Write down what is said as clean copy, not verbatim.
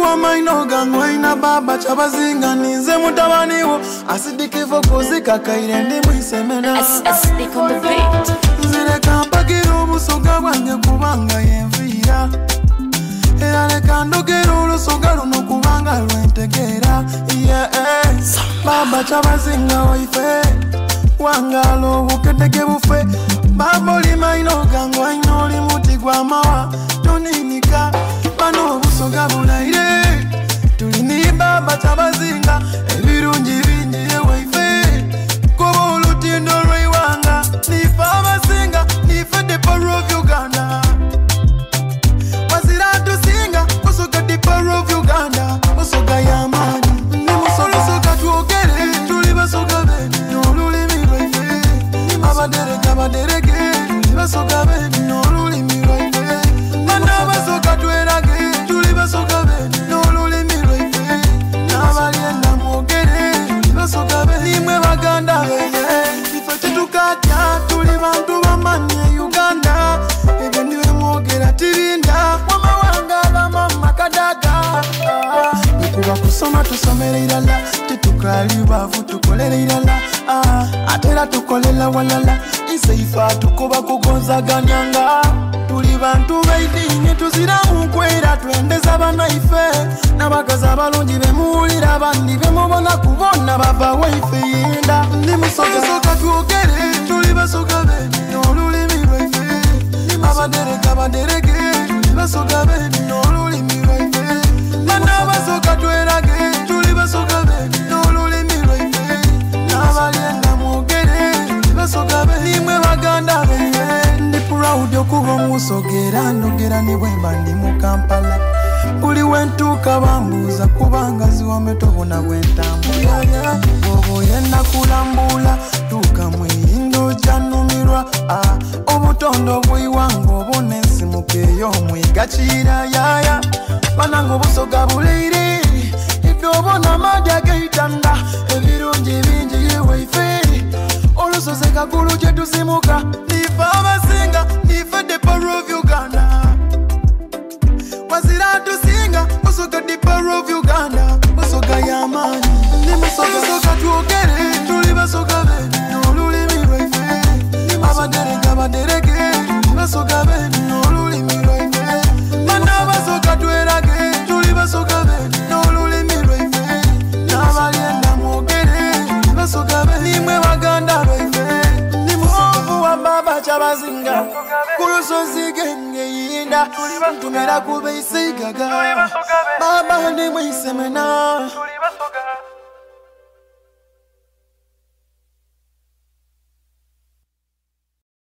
wa maino gangu ina baba chabazinga ninze mutabaniwo asidikivo kuzika kaire ndi mwisemena Stick on the beat. Nzire kampagira obusoga bwange kubanga yenvira era leka ndogera olusoga luno kubanga lwentegera baba chabazinga waife wangalo bukedege bufe baba oli maino gangu aino oli muti gwa mawa toninika bano obusoga bulaire tulini baba chabazinga ebirungi bingi ewaife kuba olutindo lweiwanga nife abasinga nife the power of Uganda wazira tusinga musoga the power of Uganda musoga yamani ni musoga tuogere tuli basoga bene n'olulimi lwaife abaderege tuli basoga bene n'olulimi lwaife bana basoga twerage tuli basoga bene n'olulimi lwaife n'abalyenda mwogere tuli basoga bene nimwe baganda ife tetukatya tuli bantu bamanye Uganda ebyo ndiwe mwogera tirinda wamawanga mama kadaga nikuba kusoma tusomere irala tetukali bavu tukolere irala atera tukolela walala iseifa tukuba kugonzaganyanga tuli bantu baidini tuzira mukwera twendeza banaife nabakaza balungi bemuwulira abandi bemubona kubona bava waife yenda ndi musoga tuogere tuli basoga bene n'olulimi lwaife abaderege tuli basoga bene n'olulimi lwaife bana basoga twerage tuli basoga bene n'olulimi lwaife n'abalyenda mwogere tuli basoga bene nimwe baganda bene ndi proud okuba omusogera ndogera ni bwemba ndi mu Kampala buli wentuuka bambuuza kubanga ziwame tobona bwentambula bwoba oyenda kulambula tuuka mwiyindo gyanumirwa obutondo bw'iwanga obona ensimukeeyo omwiga kiira yaya bananga obusoga buleire ibyo obona amadi ageitanda ebirungi bingi yewaife olusozi kagulu gye tuzimuka nife abasinga nife the power of Uganda wazira tusinga musoga the power of Uganda musoga yamani ni musoga tuogere tuli basoga bene n'olulimi lwaife abaderege basoga bene n'olulimi lwaife bana basoga twerage tuli basoga bene n'olulimi lwaife n'abalyenda mwogere basoga bene nimwe baganda lwaife ni musovu wa baba chabazinga kulusozi genge yinda ntumera kube isigaga baba ni mwisemena